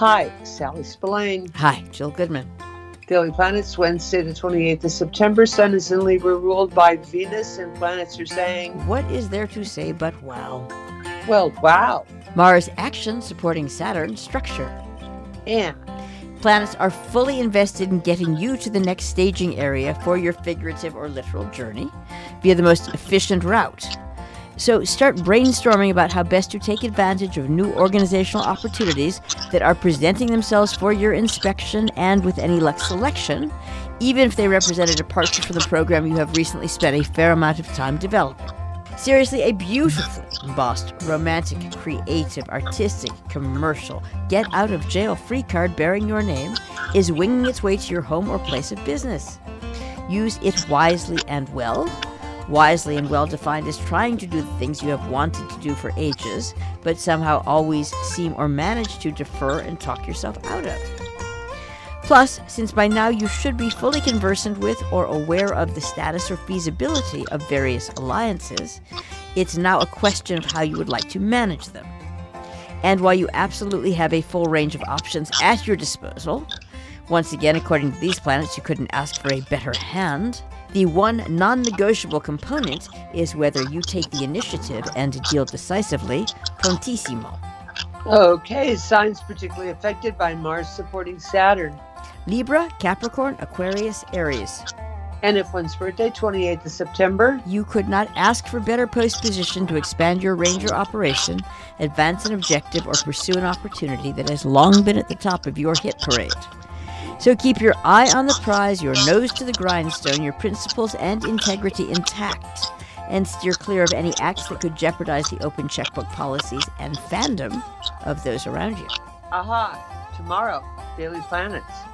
Hi, Sally Spillane. Hi, Jill Goodman. Daily Planets, Wednesday the 28th of September. Sun is in Libra, ruled by Venus, and planets are saying, what is there to say but wow? Well, wow. Mars action supporting Saturn structure. And planets are fully invested in getting you to the next staging area for your figurative or literal journey via the most efficient route. So start brainstorming about how best to take advantage of new organizational opportunities that are presenting themselves for your inspection and, with any luck, selection, even if they represent a departure from the program you have recently spent a fair amount of time developing. Seriously, a beautifully embossed, romantic, creative, artistic, commercial, get-out-of-jail-free card bearing your name is winging its way to your home or place of business. Use it wisely and well. Wisely and well-defined is trying to do the things you have wanted to do for ages, but somehow always seem or manage to defer and talk yourself out of. Plus, since by now you should be fully conversant with or aware of the status or feasibility of various alliances, it's now a question of how you would like to manage them. And while you absolutely have a full range of options at your disposal, once again, according to these planets, you couldn't ask for a better hand, the one non-negotiable component is whether you take the initiative and deal decisively, prontissimo. Okay, signs particularly affected by Mars supporting Saturn. Libra, Capricorn, Aquarius, Aries. And if one's birthday, 28th of September, you could not ask for better post position to expand your range or operation, advance an objective, or pursue an opportunity that has long been at the top of your hit parade. So keep your eye on the prize, your nose to the grindstone, your principles and integrity intact, and steer clear of any acts that could jeopardize the open checkbook policies and fandom of those around you. Aha! Tomorrow, Daily Planets.